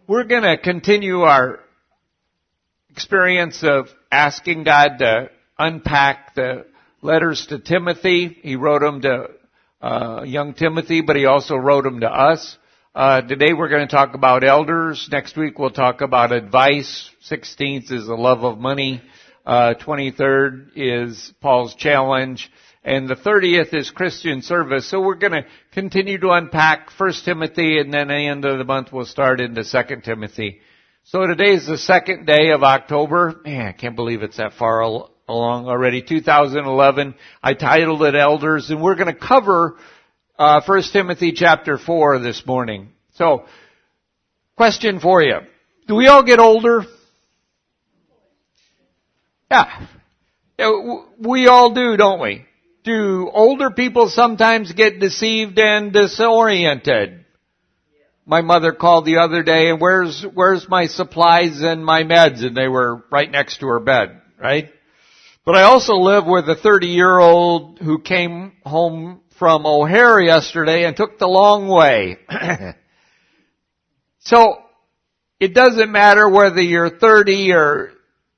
we're going to continue our experience of asking God to unpack the letters to Timothy. He wrote them to young Timothy, but he also wrote them to us. Today we're going to talk about elders. Next week we'll talk about advice. 16th is the love of money. 23rd is Paul's challenge. And the 30th is Christian service. So we're going to continue to unpack 1 Timothy, and then at the end of the month we'll start into 2 Timothy. So today is the second day of October. Man, I can't believe it's that far along already. 2011. I titled it Elders, and we're going to cover 1 Timothy chapter 4 this morning. So, question for you. Do we all get older? Yeah. We all do, don't we? Do older people sometimes get deceived and disoriented? My mother called the other day, and where's my supplies and my meds? And they were right next to her bed, right? But I also live with a 30-year-old who came home from O'Hare yesterday and took the long way. So, it doesn't matter whether you're 30 or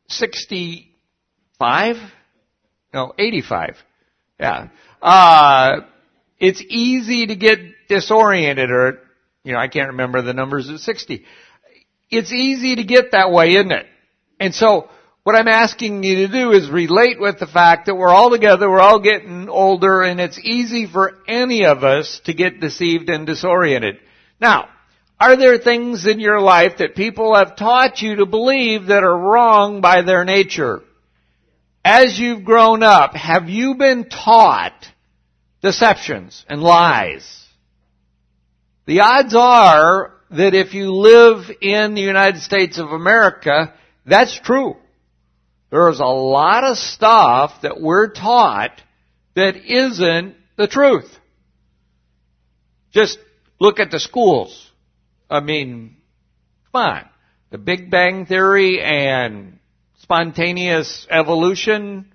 65. No, 85. Yeah. It's easy to get disoriented, or, I can't remember the numbers at 60. It's easy to get that way, isn't it? And so, what I'm asking you to do is relate with the fact that we're all together, we're all getting older, and it's easy for any of us to get deceived and disoriented. Now, are there things in your life that people have taught you to believe that are wrong by their nature? As you've grown up, have you been taught deceptions and lies? The odds are that if you live in the United States of America, that's true. There's a lot of stuff that we're taught that isn't the truth. Just look at the schools. I mean, come on. The Big Bang Theory and spontaneous evolution.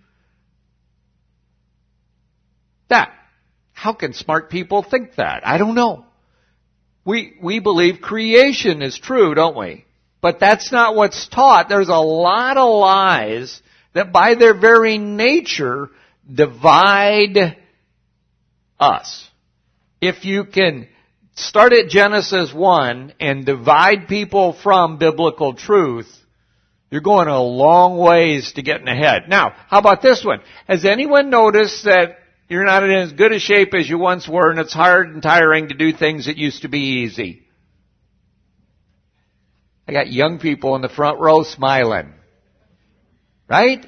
How can smart people think that? I don't know. We believe creation is true, don't we? But that's not what's taught. There's a lot of lies that by their very nature divide us. If you can start at Genesis 1 and divide people from biblical truth, you're going a long ways to getting ahead. Now, how about this one? Has anyone noticed that you're not in as good a shape as you once were, and it's hard and tiring to do things that used to be easy? I got young people in the front row smiling. Right?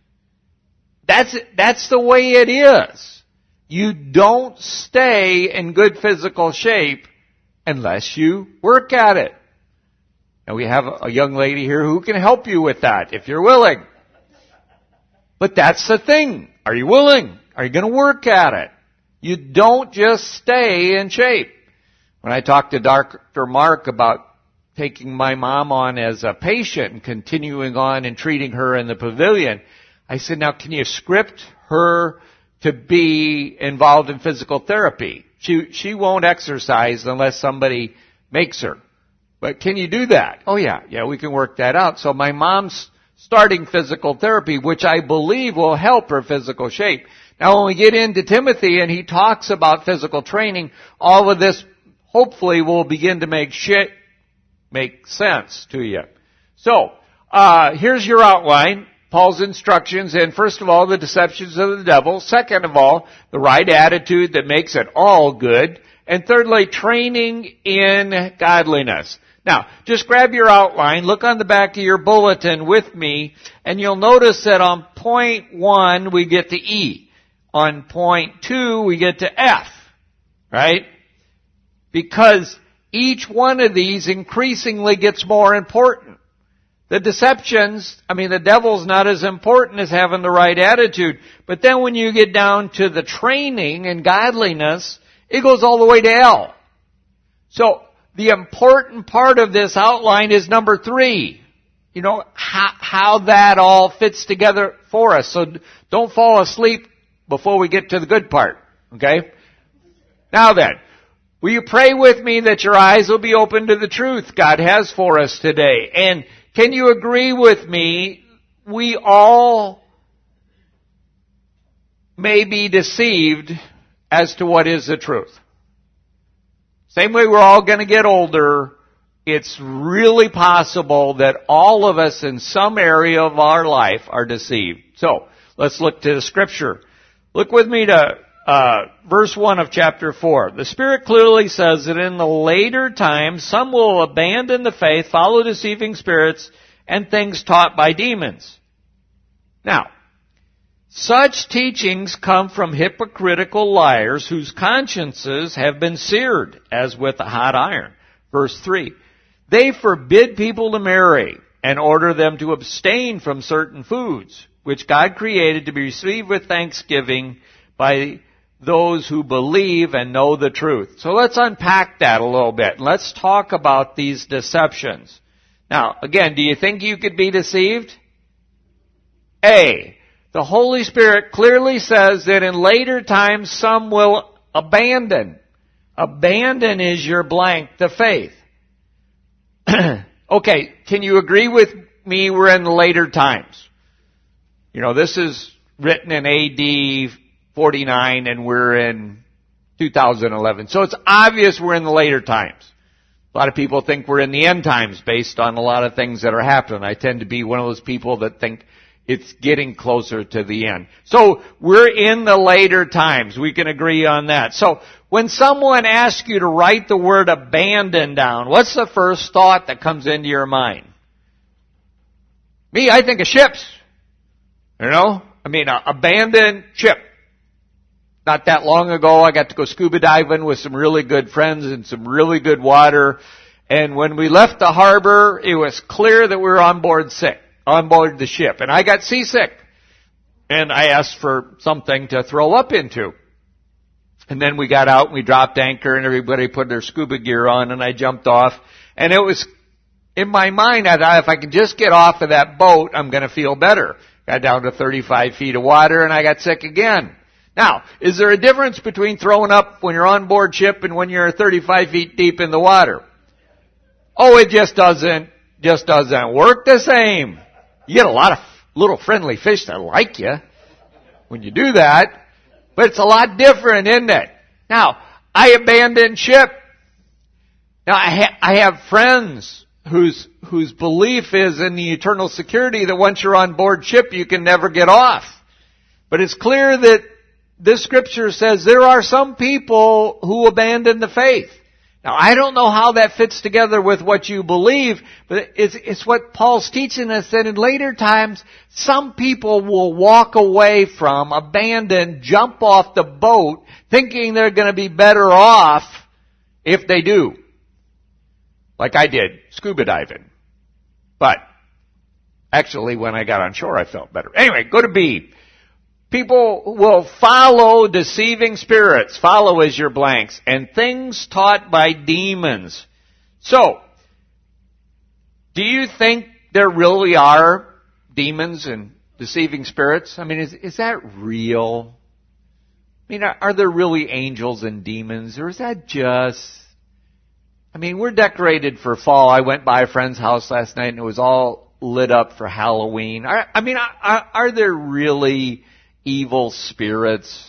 That's the way it is. You don't stay in good physical shape unless you work at it. And we have a young lady here who can help you with that if you're willing. But that's the thing. Are you willing? Are you going to work at it? You don't just stay in shape. When I talked to Dr. Mark about taking my mom on as a patient and continuing on and treating her in the pavilion, I said, now can you script her to be involved in physical therapy? She won't exercise unless somebody makes her. But can you do that? Oh yeah, we can work that out. So my mom's starting physical therapy, which I believe will help her physical shape. Now when we get into Timothy and he talks about physical training, all of this hopefully will begin to make sense to you. So, here's your outline. Paul's instructions, and first of all, the deceptions of the devil. Second of all, the right attitude that makes it all good. And thirdly, training in godliness. Now, just grab your outline, look on the back of your bulletin with me, and you'll notice that on point 1 we get to E. On point 2 we get to F. Right? Because each one of these increasingly gets more important. The deceptions, the devil's not as important as having the right attitude. But then when you get down to the training and godliness, it goes all the way to L. So, the important part of this outline is number 3. How that all fits together for us. So, don't fall asleep before we get to the good part. Okay? Now then, Will you pray with me that your eyes will be open to the truth God has for us today? And can you agree with me, we all may be deceived as to what is the truth. Same way we're all going to get older, it's really possible that all of us in some area of our life are deceived. So, let's look to the Scripture. Look with me to verse 1 of chapter 4. The Spirit clearly says that in the later times, some will abandon the faith, follow deceiving spirits, and things taught by demons. Now, such teachings come from hypocritical liars whose consciences have been seared as with a hot iron. Verse 3. They forbid people to marry and order them to abstain from certain foods, which God created to be received with thanksgiving by those who believe and know the truth. So let's unpack that a little bit. Let's talk about these deceptions. Now, again, do you think you could be deceived? A. The Holy Spirit clearly says that in later times some will abandon. Abandon is your blank, the faith. Okay, can you agree with me we're in the later times? You know, this is written in AD 49 and we're in 2011. So it's obvious we're in the later times. A lot of people think we're in the end times based on a lot of things that are happening. I tend to be one of those people that think it's getting closer to the end. So we're in the later times. We can agree on that. So when someone asks you to write the word abandon down, what's the first thought that comes into your mind? Me, I think of ships. You know? I mean, abandoned ship. Not that long ago, I got to go scuba diving with some really good friends in some really good water. And when we left the harbor, it was clear that we were on board the ship. And I got seasick. And I asked for something to throw up into. And then we got out and we dropped anchor and everybody put their scuba gear on and I jumped off. And it was, in my mind, I thought if I can just get off of that boat, I'm going to feel better. Got down to 35 feet of water and I got sick again. Now, is there a difference between throwing up when you're on board ship and when you're 35 feet deep in the water? Oh, it just doesn't work the same. You get a lot of little friendly fish that like you when you do that, but it's a lot different, isn't it? Now, I abandoned ship. Now, I have friends whose belief is in the eternal security that once you're on board ship, you can never get off. But it's clear that this scripture says there are some people who abandon the faith. Now, I don't know how that fits together with what you believe, but it's what Paul's teaching us, that in later times, some people will walk away from, abandon, jump off the boat, thinking they're going to be better off if they do. Like I did, scuba diving. But actually, when I got on shore, I felt better. Anyway, go to B. People will follow deceiving spirits. Follow is your blanks. And things taught by demons. So, do you think there really are demons and deceiving spirits? I mean, is that real? I mean, are there really angels and demons? Or is that just... I mean, we're decorated for fall. I went by a friend's house last night and it was all lit up for Halloween. Are there really evil spirits?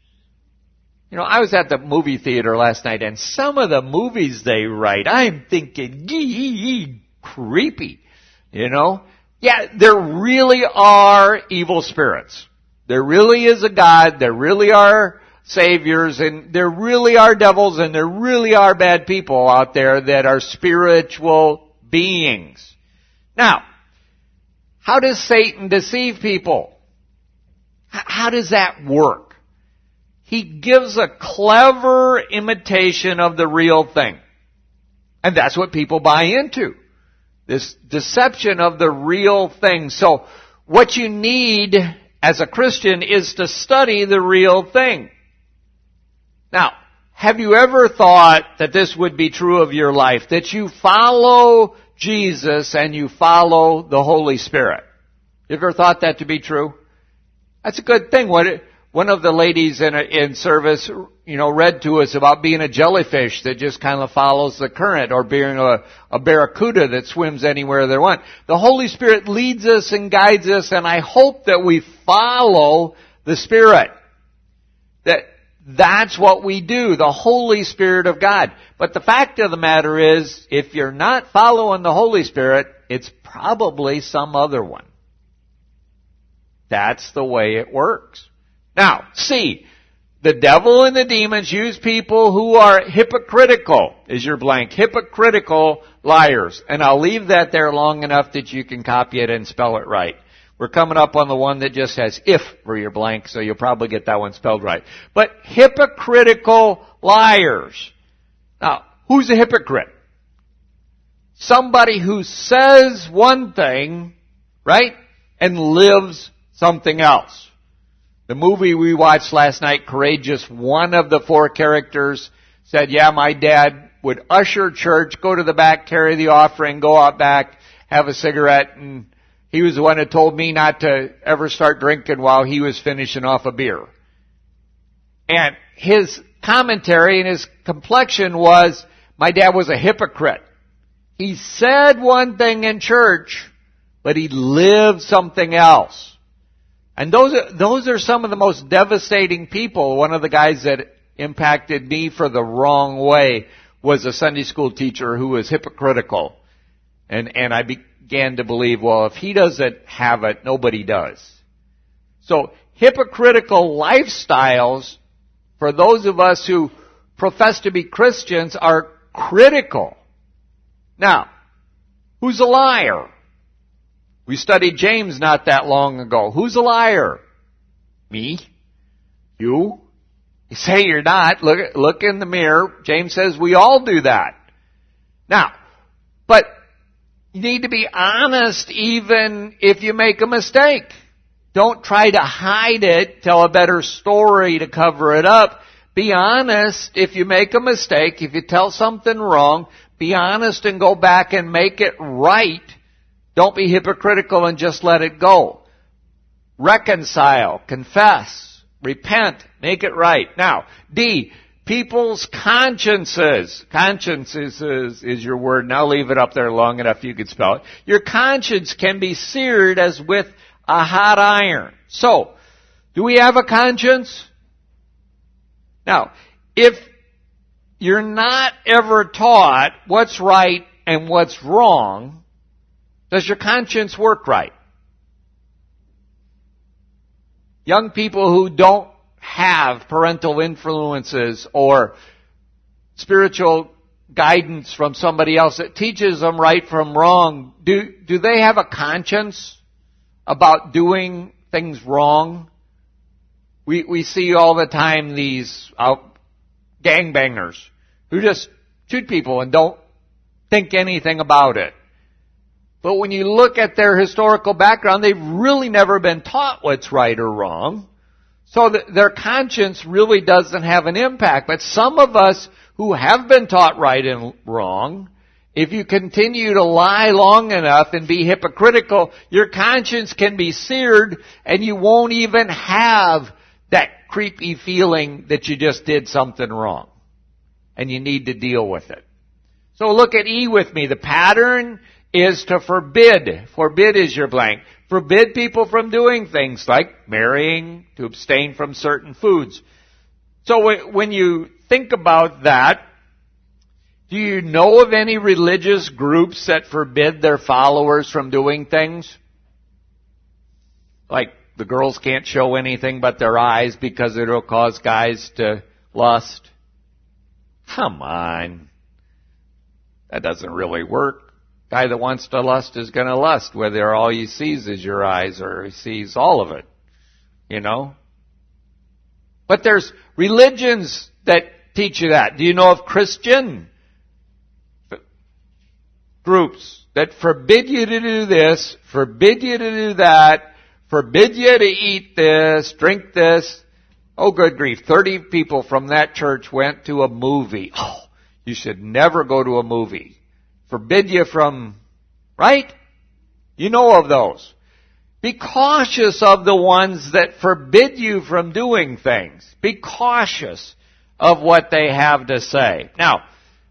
You know, I was at the movie theater last night and some of the movies they write, I'm thinking, creepy. You know? Yeah, there really are evil spirits. There really is a God. There really are saviors, and there really are devils, and there really are bad people out there that are spiritual beings. Now, how does Satan deceive people? How does that work? He gives a clever imitation of the real thing. And that's what people buy into. This deception of the real thing. So, what you need as a Christian is to study the real thing. Now, have you ever thought that this would be true of your life? That you follow Jesus and you follow the Holy Spirit? You ever thought that to be true? That's a good thing. What one of the ladies in service, read to us about being a jellyfish that just kind of follows the current, or being a barracuda that swims anywhere they want. The Holy Spirit leads us and guides us, and I hope that we follow the Spirit. That's what we do, the Holy Spirit of God. But the fact of the matter is, if you're not following the Holy Spirit, it's probably some other one. That's the way it works. Now, C, the devil and the demons use people who are hypocritical, is your blank, hypocritical liars. And I'll leave that there long enough that you can copy it and spell it right. We're coming up on the one that just has if for your blank, so you'll probably get that one spelled right. But hypocritical liars. Now, who's a hypocrite? Somebody who says one thing, right, and lives something else. The movie we watched last night, Courageous, one of the four characters said, yeah, my dad would usher church, go to the back, carry the offering, go out back, have a cigarette, and he was the one that told me not to ever start drinking while he was finishing off a beer. And his commentary and his complexion was, my dad was a hypocrite. He said one thing in church, but he lived something else. And those are some of the most devastating people. One of the guys that impacted me for the wrong way was a Sunday school teacher who was hypocritical. And I began to believe, well, if he doesn't have it, nobody does. So hypocritical lifestyles, for those of us who profess to be Christians, are critical. Now, who's a liar? We studied James not that long ago. Who's a liar? Me? You? You say you're not. Look in the mirror. James says we all do that. Now, but you need to be honest even if you make a mistake. Don't try to hide it, tell a better story to cover it up. Be honest if you make a mistake, if you tell something wrong, be honest and go back and make it right. Don't be hypocritical and just let it go. Reconcile, confess, repent, make it right. Now, D, people's consciences. Consciences is your word, and I'll leave it up there long enough you can spell it. Your conscience can be seared as with a hot iron. So, do we have a conscience? Now, if you're not ever taught what's right and what's wrong, does your conscience work right? Young people who don't have parental influences or spiritual guidance from somebody else that teaches them right from wrong, do they have a conscience about doing things wrong? We see all the time these gangbangers who just shoot people and don't think anything about it. But when you look at their historical background, they've really never been taught what's right or wrong. So their conscience really doesn't have an impact. But some of us who have been taught right and wrong, if you continue to lie long enough and be hypocritical, your conscience can be seared and you won't even have that creepy feeling that you just did something wrong. And you need to deal with it. So look at E with me. The pattern is to forbid. Forbid is your blank. Forbid people from doing things like marrying, to abstain from certain foods. So when you think about that, do you know of any religious groups that forbid their followers from doing things? Like the girls can't show anything but their eyes because it'll cause guys to lust. Come on. That doesn't really work. Guy that wants to lust is going to lust, whether all he sees is your eyes or he sees all of it, you know. But there's religions that teach you that. Do you know of Christian groups that forbid you to do this, forbid you to do that, forbid you to eat this, drink this? Oh, good grief. 30 people from that church went to a movie. Oh, you should never go to a movie. Forbid you from, right? You know of those. Be cautious of the ones that forbid you from doing things. Be cautious of what they have to say. Now,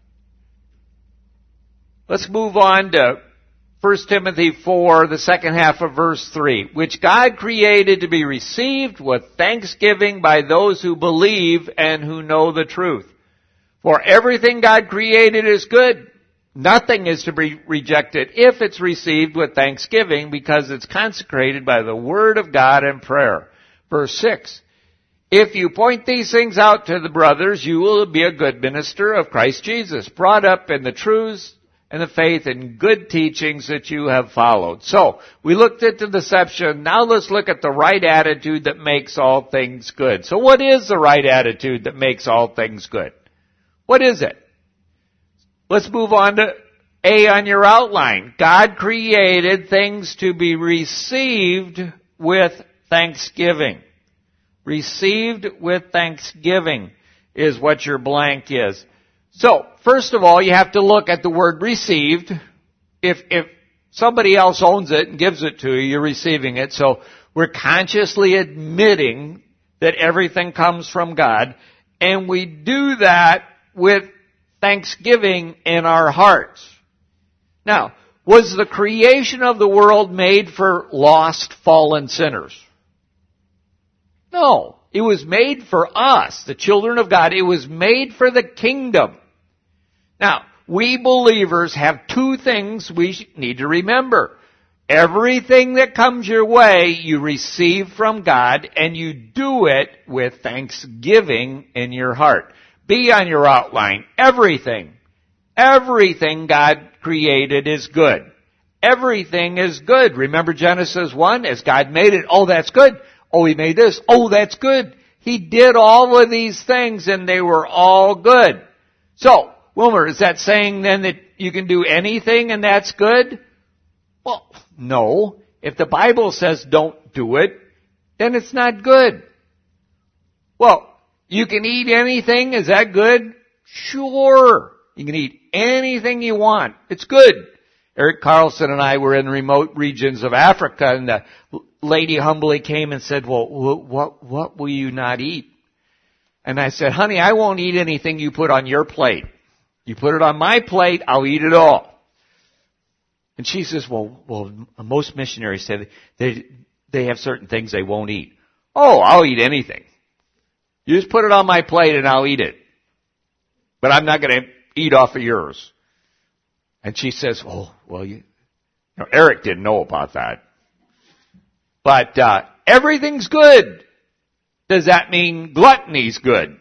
let's move on to 1 Timothy 4, the second half of verse 3, which God created to be received with thanksgiving by those who believe and who know the truth. For everything God created is good. Nothing is to be rejected if it's received with thanksgiving because it's consecrated by the word of God and prayer. Verse 6, if you point these things out to the brothers, you will be a good minister of Christ Jesus, brought up in the truths and the faith and good teachings that you have followed. So, we looked at the deception. Now let's look at the right attitude that makes all things good. So what is the right attitude that makes all things good? What is it? Let's move on to A on your outline. God created things to be received with thanksgiving. Received with thanksgiving is what your blank is. So, first of all, you have to look at the word received. If somebody else owns it and gives it to you, you're receiving it. So, we're consciously admitting that everything comes from God. And we do that with thanksgiving in our hearts. Now, was the creation of the world made for lost, fallen sinners? No. It was made for us, the children of God. It was made for the kingdom. Now, we believers have two things we need to remember. Everything that comes your way, you receive from God, and you do it with thanksgiving in your heart. B on your outline. Everything God created is good. Everything is good. Remember Genesis 1? As God made it, oh, that's good. Oh, He made this. Oh, that's good. He did all of these things and they were all good. So, Wilmer, is that saying then that you can do anything and that's good? Well, no. If the Bible says don't do it, then it's not good. Well, you can eat anything. Is that good? Sure. You can eat anything you want. It's good. Eric Carlson and I were in remote regions of Africa, and the lady humbly came and said, well, what will you not eat? And I said, honey, I won't eat anything you put on your plate. You put it on my plate, I'll eat it all. And she says, well, most missionaries say they have certain things they won't eat. Oh, I'll eat anything. You just put it on my plate and I'll eat it. But I'm not going to eat off of yours. And she says, oh, well, Eric didn't know about that. But everything's good. Does that mean gluttony's good?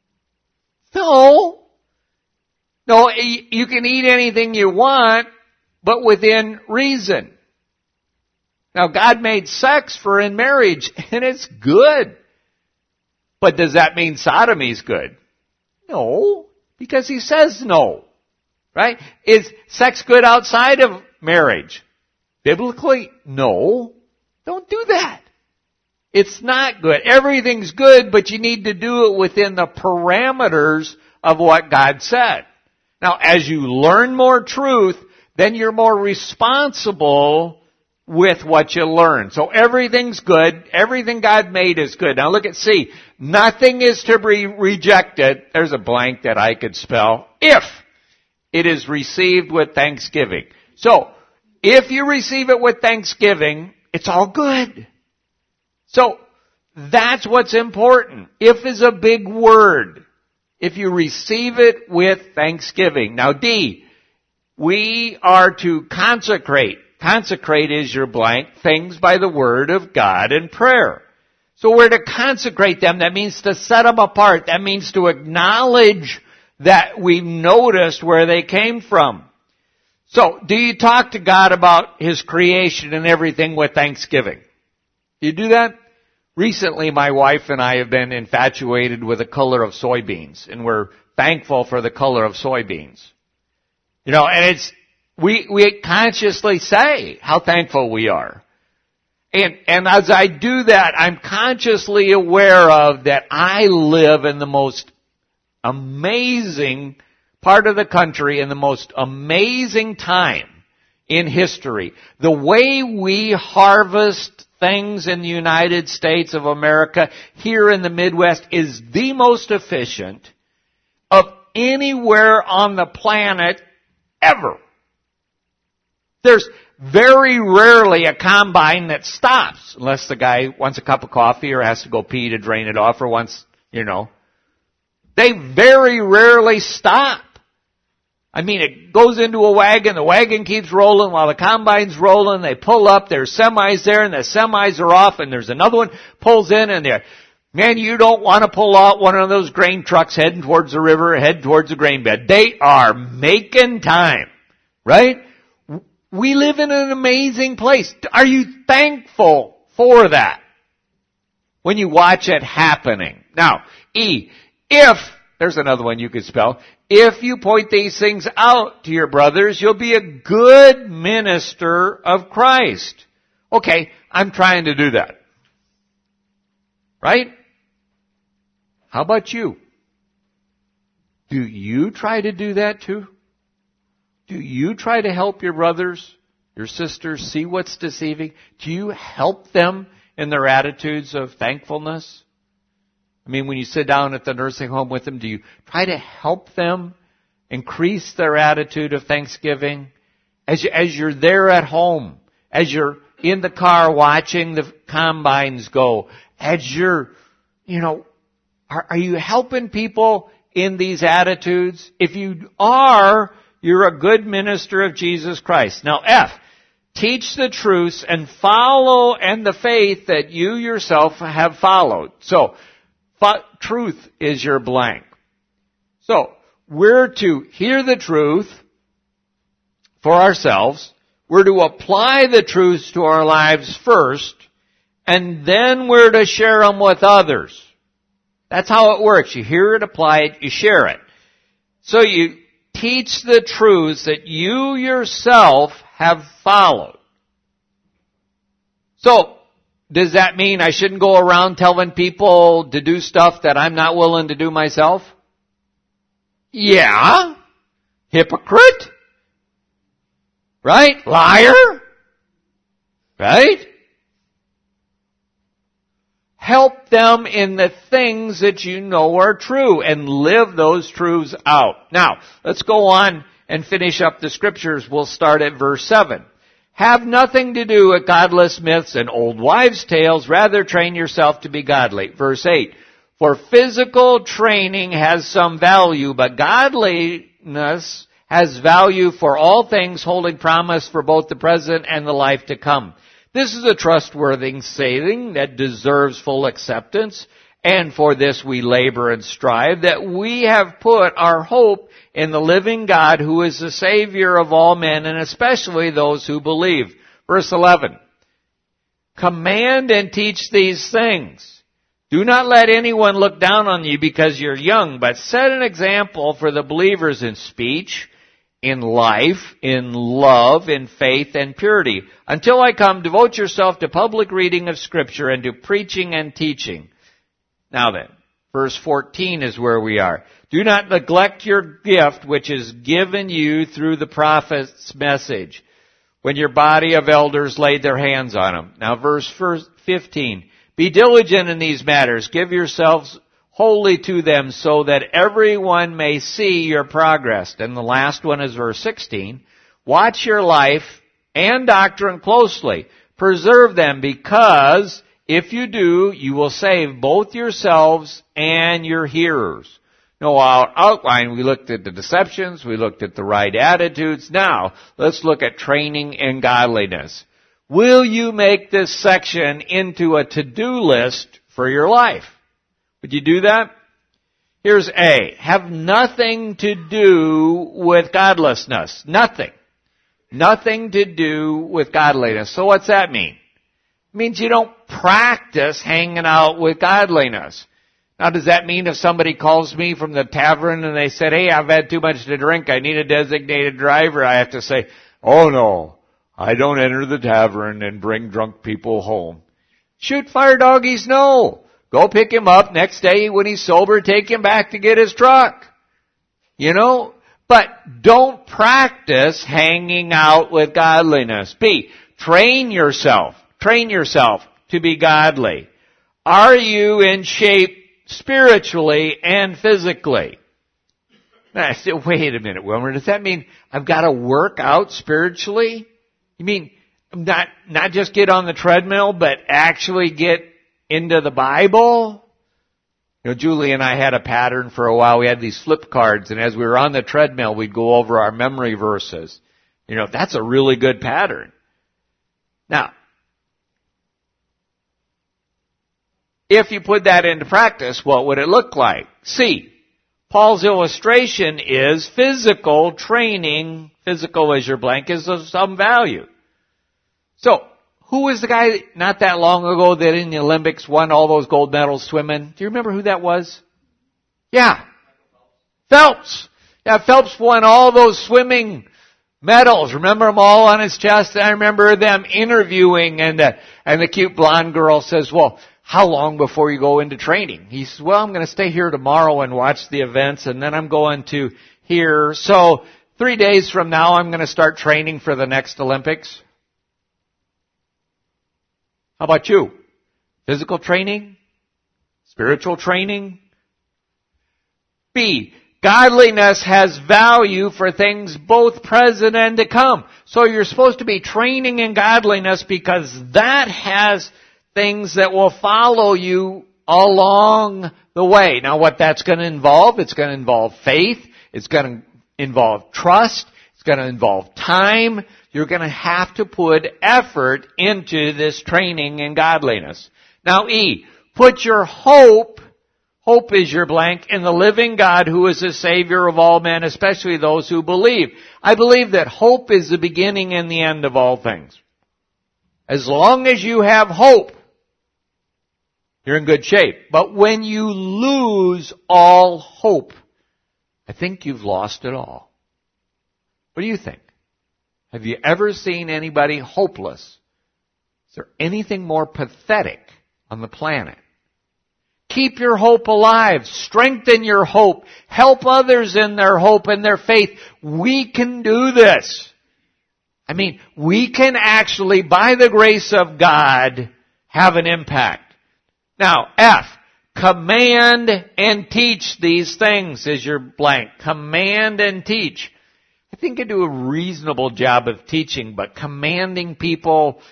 No. No, you can eat anything you want, but within reason. Now, God made sex for in marriage, and it's good. But does that mean sodomy's good? No, because He says no. Right? Is sex good outside of marriage? Biblically, no. Don't do that. It's not good. Everything's good, but you need to do it within the parameters of what God said. Now, as you learn more truth, then you're more responsible with what you learn. So everything's good. Everything God made is good. Now look at C. Nothing is to be rejected. There's a blank that I could spell. If it is received with thanksgiving. So, if you receive it with thanksgiving, it's all good. So, that's what's important. If is a big word. If you receive it with thanksgiving. Now D, we are to consecrate. Consecrate is your blank, things by the word of God and prayer. So we're to consecrate them. That means to set them apart. That means to acknowledge that we've noticed where they came from. So, do you talk to God about His creation and everything with thanksgiving? Do you do that? Recently, my wife and I have been infatuated with the color of soybeans, and we're thankful for the color of soybeans. And we consciously say how thankful we are. And as I do that, I'm consciously aware of that I live in the most amazing part of the country in the most amazing time in history. The way we harvest things in the United States of America here in the Midwest is the most efficient of anywhere on the planet ever. There's very rarely a combine that stops unless the guy wants a cup of coffee or has to go pee to drain it off or wants, They very rarely stop. I mean, it goes into a wagon, the wagon keeps rolling while the combine's rolling, they pull up, there's semis there, and the semis are off, and there's another one pulls in, and they're, man, you don't want to pull out one of those grain trucks heading towards the river, heading towards the grain bed. They are making time, right? We live in an amazing place. Are you thankful for that when you watch it happening? Now, if, there's another one you could spell, if you point these things out to your brothers, you'll be a good minister of Christ. Okay, I'm trying to do that. Right? How about you? Do you try to do that too? Do you try to help your brothers, your sisters see what's deceiving? Do you help them in their attitudes of thankfulness? I mean, when you sit down at the nursing home with them, do you try to help them increase their attitude of thanksgiving? As you're there at home, as you're in the car watching the combines go, as you're, are you helping people in these attitudes? If you are, you're a good minister of Jesus Christ. Now, F, teach the truths and follow and the faith that you yourself have followed. So, truth is your blank. So, we're to hear the truth for ourselves. We're to apply the truths to our lives first, and then we're to share them with others. That's how it works. You hear it, apply it, you share it. So you teach the truths that you yourself have followed. So, does that mean I shouldn't go around telling people to do stuff that I'm not willing to do myself? Yeah. Hypocrite? Right? Liar? Right? Help them in the things that you know are true and live those truths out. Now, let's go on and finish up the scriptures. We'll start at verse 7. Have nothing to do with godless myths and old wives' tales. Rather, train yourself to be godly. Verse 8. For physical training has some value, but godliness has value for all things, holding promise for both the present and the life to come. This is a trustworthy saying that deserves full acceptance, and for this we labor and strive, that we have put our hope in the living God, who is the Savior of all men, and especially those who believe. Verse 11. Command and teach these things. Do not let anyone look down on you because you're young, but set an example for the believers in speech, in life, in love, in faith, and purity. Until I come, devote yourself to public reading of Scripture and to preaching and teaching. Now then, verse 14 is where we are. Do not neglect your gift which is given you through the prophet's message, when your body of elders laid their hands on them. Now verse 15. Be diligent in these matters. Give yourselves wholly to them so that everyone may see your progress. And the last one is verse 16. Watch your life and doctrine closely. Preserve them, because if you do, you will save both yourselves and your hearers. No, our outline, we looked at the deceptions, we looked at the right attitudes. Now, let's look at training in godliness. Will you make this section into a to-do list for your life? Would you do that? Here's A. Have nothing to do with godlessness. Nothing. Nothing to do with godliness. So what's that mean? It means you don't practice hanging out with godliness. Now, does that mean if somebody calls me from the tavern and they said, hey, I've had too much to drink, I need a designated driver, I have to say, oh no, I don't enter the tavern and bring drunk people home. Shoot fire doggies, no. Go pick him up next day when he's sober, take him back to get his truck. But don't practice hanging out with godliness. B, train yourself to be godly. Are you in shape spiritually and physically? Now, I said, wait a minute, Wilmer, does that mean I've got to work out spiritually? You mean not just get on the treadmill, but actually get into the Bible? You know, Julie and I had a pattern for a while. We had these flip cards, and as we were on the treadmill, we'd go over our memory verses. You know, that's a really good pattern. Now, if you put that into practice, what would it look like? C, Paul's illustration is physical training. Physical as your blank is of some value. So, who was the guy not that long ago that in the Olympics won all those gold medals swimming? Do you remember who that was? Yeah. Phelps. Yeah, Phelps won all those swimming medals. Remember them all on his chest? I remember them interviewing, and the cute blonde girl says, well, how long before you go into training? He says, well, I'm going to stay here tomorrow and watch the events, and then I'm going to here. So 3 days from now, I'm going to start training for the next Olympics. How about you? Physical training? Spiritual training? B, godliness has value for things both present and to come. So you're supposed to be training in godliness because that has things that will follow you along the way. Now what that's going to involve, it's going to involve faith, it's going to involve trust, it's going to involve time. You're going to have to put effort into this training in godliness. Now E, put your hope is your blank, in the living God who is the Savior of all men, especially those who believe. I believe that hope is the beginning and the end of all things. As long as you have hope, you're in good shape. But when you lose all hope, I think you've lost it all. What do you think? Have you ever seen anybody hopeless? Is there anything more pathetic on the planet? Keep your hope alive. Strengthen your hope. Help others in their hope and their faith. We can do this. I mean, we can actually, by the grace of God, have an impact. Now, F, command and teach these things is your blank. Command and teach. I think I do a reasonable job of teaching, but commanding people,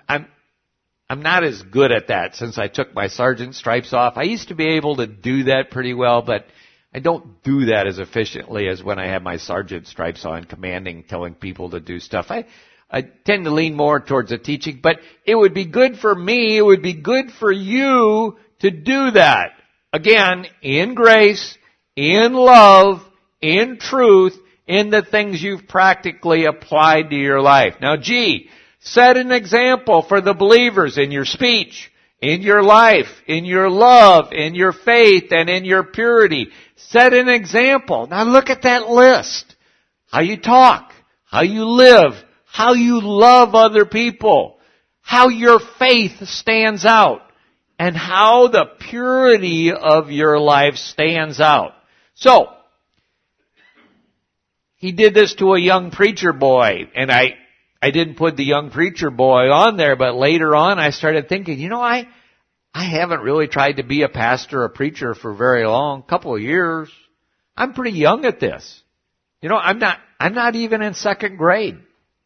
I'm not as good at that since I took my sergeant stripes off. I used to be able to do that pretty well, but I don't do that as efficiently as when I have my sergeant stripes on, commanding, telling people to do stuff. I tend to lean more towards the teaching, but it would be good for me, it would be good for you to do that. Again, in grace, in love, in truth, in the things you've practically applied to your life. Now, G, set an example for the believers in your speech, in your life, in your love, in your faith, and in your purity. Set an example. Now look at that list. How you talk, how you live, how you love other people, how your faith stands out, and how the purity of your life stands out. So, he did this to a young preacher boy, and I didn't put the young preacher boy on there, but later on I started thinking, you know, I haven't really tried to be a pastor or preacher for very long, couple of years. I'm pretty young at this. You know, I'm not even in second grade.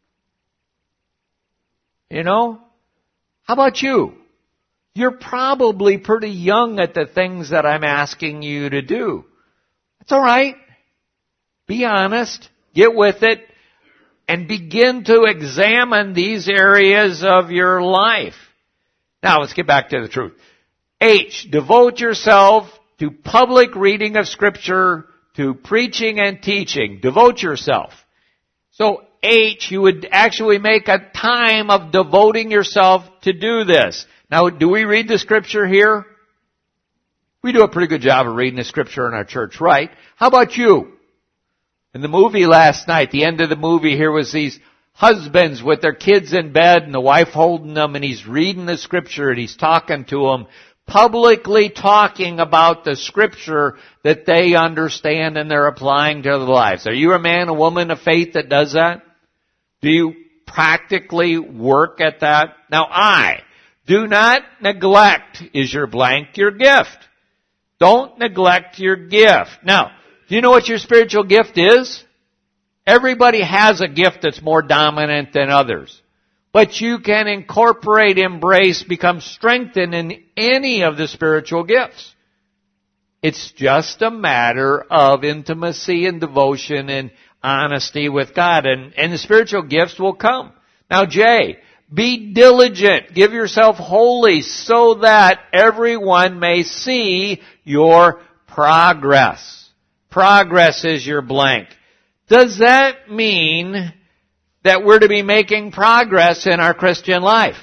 You know? How about you? You're probably pretty young at the things that I'm asking you to do. That's all right. Be honest. Get with it. And begin to examine these areas of your life. Now, let's get back to the truth. H, devote yourself to public reading of Scripture, to preaching and teaching. Devote yourself. So, H, you would actually make a time of devoting yourself to do this. Now, do we read the Scripture here? We do a pretty good job of reading the Scripture in our church, right? How about you? In the movie last night, the end of the movie, here was these husbands with their kids in bed and the wife holding them, and he's reading the Scripture and he's talking to them. publicly talking about the Scripture that they understand and they're applying to their lives. Are you a man, a woman of faith that does that? Do you practically work at that? Now do not neglect, is your blank, your gift. Don't neglect your gift. Now, do you know what your spiritual gift is? Everybody has a gift that's more dominant than others. But you can incorporate, embrace, become strengthened in any of the spiritual gifts. It's just a matter of intimacy and devotion and honesty with God. And the spiritual gifts will come. Now, J, be diligent. Give yourself wholly so that everyone may see your progress. Progress is your blank. Does that mean that we're to be making progress in our Christian life?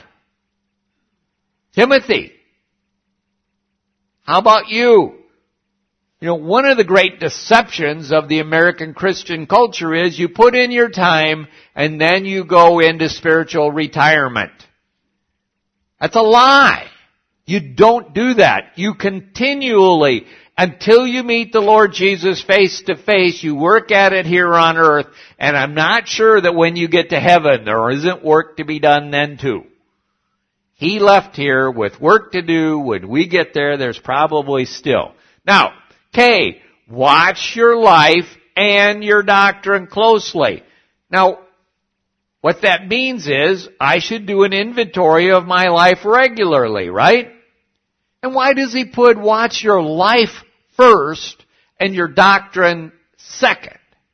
Timothy, how about you? You know, one of the great deceptions of the American Christian culture is you put in your time and then you go into spiritual retirement. That's a lie. You don't do that. You continually, until you meet the Lord Jesus face to face, you work at it here on earth, and I'm not sure that when you get to heaven there isn't work to be done then too. He left here with work to do. When we get there, there's probably still. Now, K, watch your life and your doctrine closely. Now, what that means is I should do an inventory of my life regularly, right? And why does he put watch your life first and your doctrine second?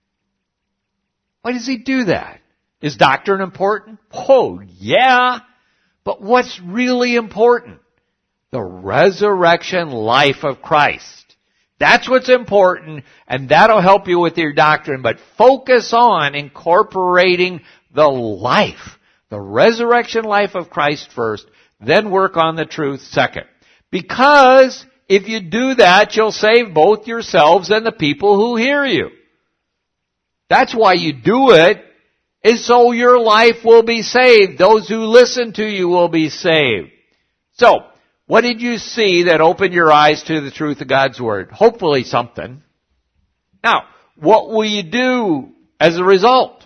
Why does he do that? Is doctrine important? Oh, yeah. But what's really important? The resurrection life of Christ. That's what's important, and that'll help you with your doctrine. But focus on incorporating the life, the resurrection life of Christ first, then work on the truth second. Because if you do that, you'll save both yourselves and the people who hear you. That's why you do it, is so your life will be saved. Those who listen to you will be saved. So, what did you see that opened your eyes to the truth of God's Word? Hopefully something. Now, what will you do as a result?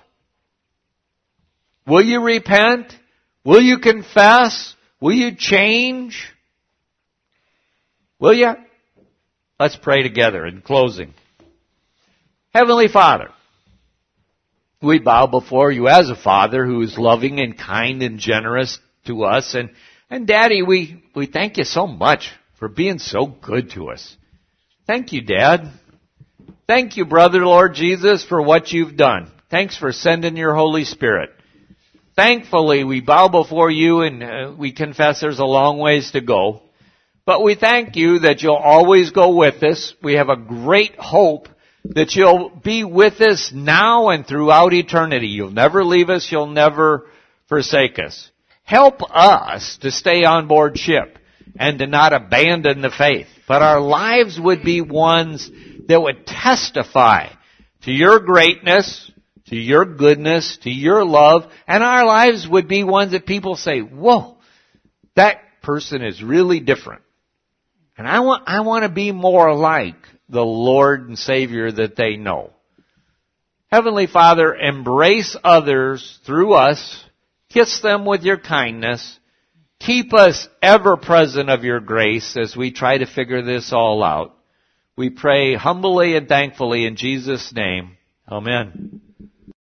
Will you repent? Will you confess? Will you change? Will you? Let's pray together in closing. Heavenly Father, we bow before you as a Father who is loving and kind and generous to us. And Daddy, we thank you so much for being so good to us. Thank you, Dad. Thank you, Brother Lord Jesus, for what you've done. Thanks for sending your Holy Spirit. Thankfully, we bow before you and we confess there's a long ways to go. But we thank you that you'll always go with us. We have a great hope that you'll be with us now and throughout eternity. You'll never leave us. You'll never forsake us. Help us to stay on board ship and to not abandon the faith. But our lives would be ones that would testify to your greatness, to your goodness, to your love. And our lives would be ones that people say, whoa, that person is really different. And I want to be more like the Lord and Savior that they know. Heavenly Father, embrace others through us. Kiss them with your kindness. Keep us ever present of your grace as we try to figure this all out. We pray humbly and thankfully in Jesus' name. Amen.